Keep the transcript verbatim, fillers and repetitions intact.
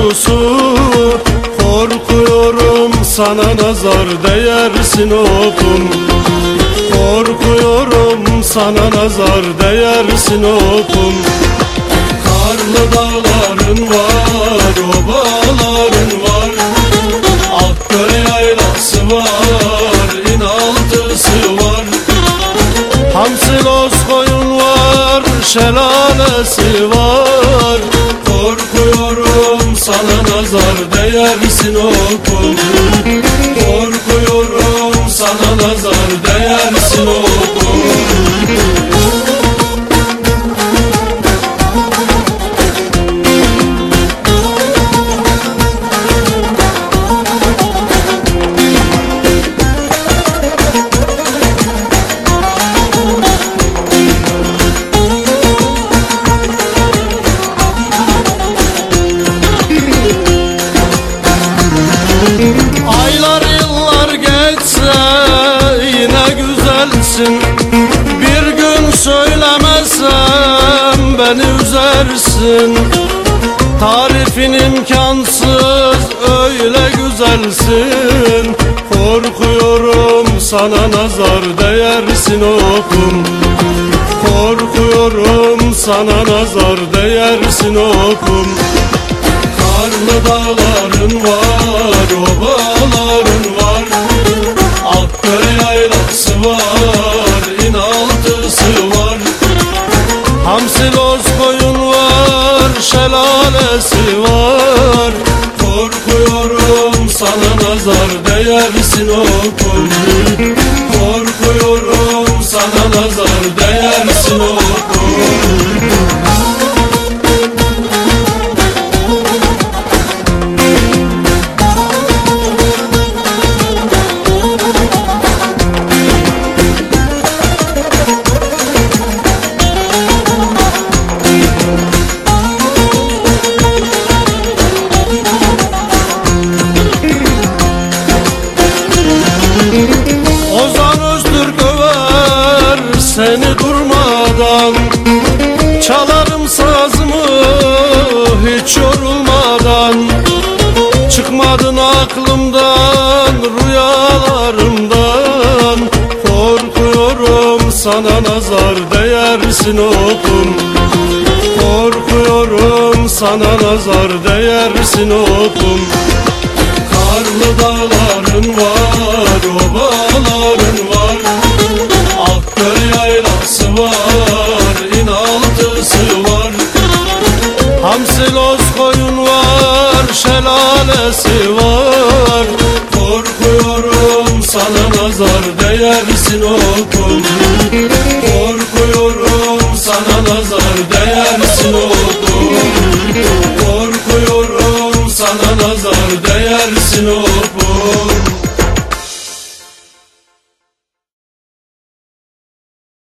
kokusu. Korkuyorum sana nazar değersin okum. Korkuyorum sana nazar değersin okum. Karlı dağların var, obaların var, Akköy yaylası var, inaltısı var. Hamsilos koyun var, şelalesi var. Korkuyorum sana nazar değersin okum. Korkuyorum sana nazar değersin okum. Aylar yıllar geçse yine güzelsin. Bir gün söylemezsem beni üzersin. Tarifin imkansız öyle güzelsin. Korkuyorum sana nazar değersin okum. Korkuyorum sana nazar değersin okum. Karlı dağların var, obaların var, Akköy yaylası var, inaltısı var. Hamsilos koyun var, şelalesi var. Korkuyorum sana nazar değersin okum. Korkuyorum sana nazar değersin okum. Ozan Öztürk över seni durmadan. Çalarım sazımı hiç yorulmadan. Çıkmadın aklımdan, rüyalarımdan. Korkuyorum sana nazar değersin okum. Korkuyorum sana nazar değersin okum. Karlı dağların var, obaların var, Akköy yaylası var, inaltısı var. Hamsilos koyun var, şelalesi var. Korkuyorum sana nazar değersin okum. Korkuyorum sana nazar değersin okum. Korkuyorum sana nazar değersin okum.